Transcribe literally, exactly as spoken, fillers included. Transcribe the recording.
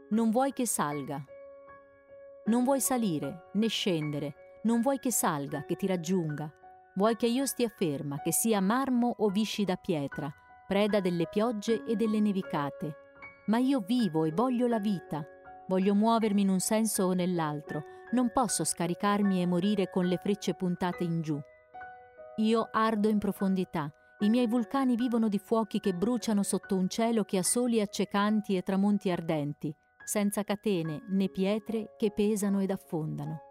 non vuoi che salga. Non vuoi salire né scendere, non vuoi che salga, che ti raggiunga. Vuoi che io stia ferma, che sia marmo o viscida pietra, preda delle piogge e delle nevicate. Ma io vivo e voglio la vita. Voglio muovermi in un senso o nell'altro. Non posso scaricarmi e morire con le frecce puntate in giù. Io ardo in profondità. I miei vulcani vivono di fuochi che bruciano sotto un cielo che ha soli accecanti e tramonti ardenti, senza catene né pietre che pesano ed affondano.